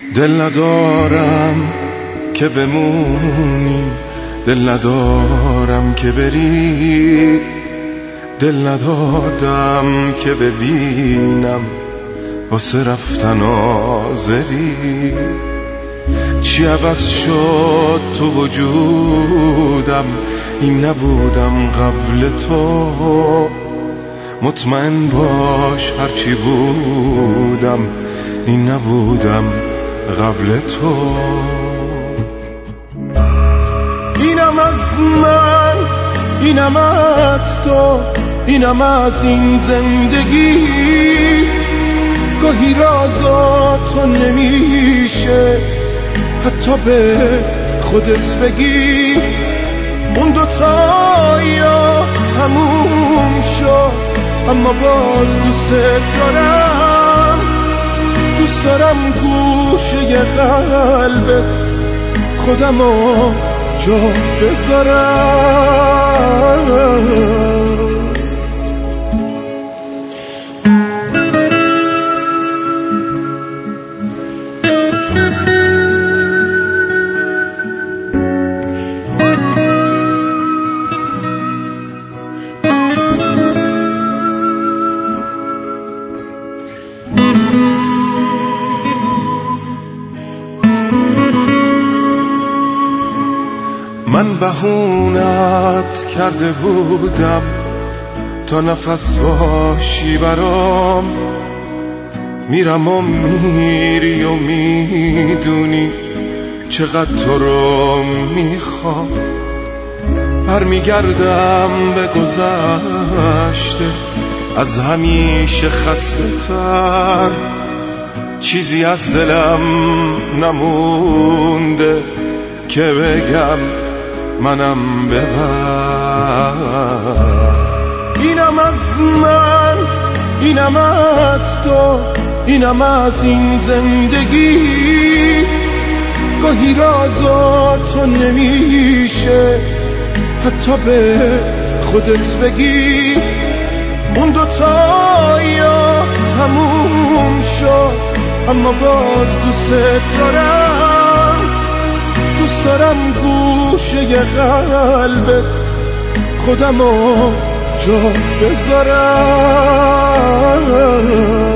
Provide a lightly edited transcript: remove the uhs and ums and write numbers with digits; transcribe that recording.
دل ندارم که بمونی، دل ندارم که بری، دل ندادم که ببینم واسه رفتن آزری. چی عوض شد تو وجودم، این نبودم قبل تو. مطمئن باش هرچی بودم، این نبودم قبل تو. اینم از من، اینم از تو، اینم از این زندگی. گاهی رازا تو نمیشه حتی به خودت بگی. اون دوتا یا تموم شد، اما باز دوست دارم. دوست دارم گوشه قلبت خودمو جا بذارم. من بهونت کرده بودم تا نفس باشی برام. میرم و میری و میدونی چقدر تو رو میخوام. برمیگردم به گذشته از همیشه خسته تر. چیزی از دلم نمونده که بگم منم ببر. اینم از من، اینم از تو، اینم از این زندگی. گاهی رازا تو نمیشه حتی به خودت بگی. اون دوتا یا تموم شد، اما باز دوست دارم. دوست دارم گوشه قلبت خودمو جا بذارم.